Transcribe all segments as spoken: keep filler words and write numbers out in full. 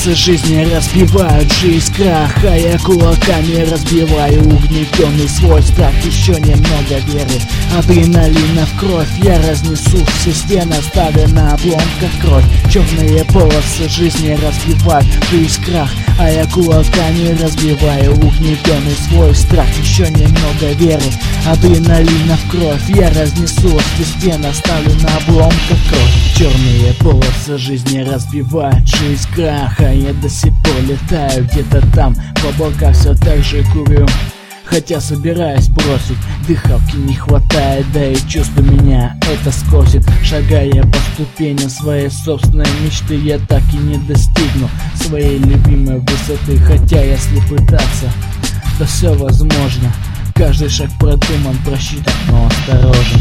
полосы жизни разбивают жизнь крах, а я кулаками разбиваю угнетенный свой страх. Еще немного веры, адреналина в кровь, я разнесу все стены, оставя на обломках кровь. Черные полосы жизни разбивают жизнь крах, а я кулаками разбиваю угнетенный свой страх. Еще немного веры, адреналина в кровь, я разнесу все стены, оставлю на обломках кровь. Черные полосы жизни разбивают жизнь крах, а я до сих пор летаю где-то там, в облаках все так же курю. Хотя собираюсь бросить, дыхалки не хватает, да и чувство меня это скосит. Шагая по ступеням своей собственной мечты, я так и не достигну своей любимой высоты. Хотя если пытаться, то все возможно. Каждый шаг продуман, просчитан, но осторожен.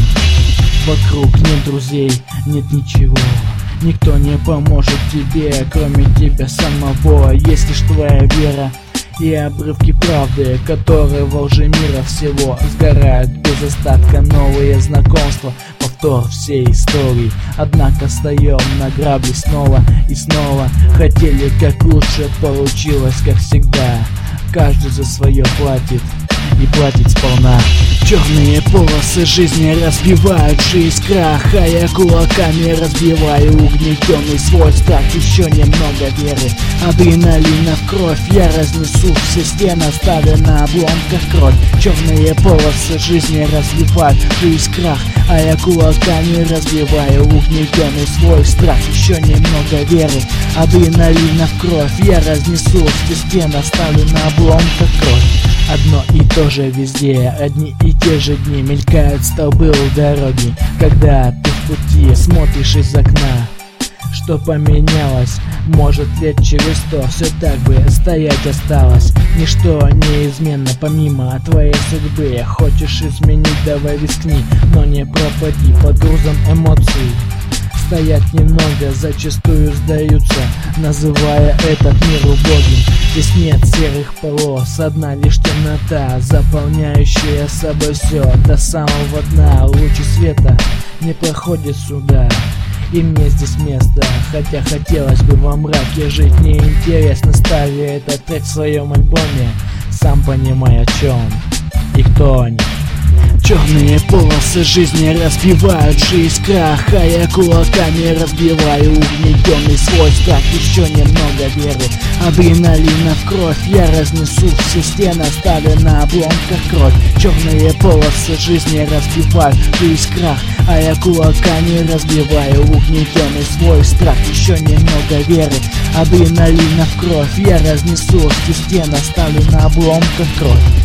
Вокруг нет друзей, нет ничего, никто не поможет тебе, кроме тебя самого. Есть лишь твоя вера и обрывки правды, которые во лжи мира всего сгорают без остатка. Новые знакомства, повтор всей истории, однако встаем на грабли снова и снова. Хотели как лучше, получилось как всегда. Каждый за свое платит и платит сполна. Черные полосы жизни разбивают жизнь крах, а я кулаками разбиваю угнетенный свой страх. Еще немного веры, адреналина в кровь, я разнесу все стены, оставя на обломках кровь. Черные полосы жизни разбивают жизнь крах, а я кулаками разбиваю угнетенный свой страх. Еще немного веры, адреналина в кровь, я разнесу все стены, оставлю на обломках кровь. Одно и то же везде, одни и те же дни, мелькают столбы у дороги, когда ты в пути смотришь из окна. Что поменялось? Может, лет через сто все так бы стоять осталось. Ничто неизменно помимо твоей судьбы. Хочешь изменить, давай рискни, но не пропади под грузом эмоций. Стоять немного, зачастую сдаются, называя этот мир убогим. Здесь нет серых полос, одна лишь темнота, заполняющая собой все до самого дна. Лучи света не проходят сюда, и мне здесь место. Хотя хотелось бы во мраке жить неинтересно, ставя этот трек в своем альбоме, сам понимая о чем и кто они. Черные полосы жизни разбивают жизнь крах, а я кулаками разбиваю угнетенный свой страх. Еще немного веры, адреналина в кровь, я разнесу все стены, оставя на обломках кровь. Черные полосы жизни разбивают жизнь крах, а я кулаками разбиваю угнетенный свой страх. Еще немного веры, адреналина в кровь, я разнесу все стены, оставлю на обломках кровь.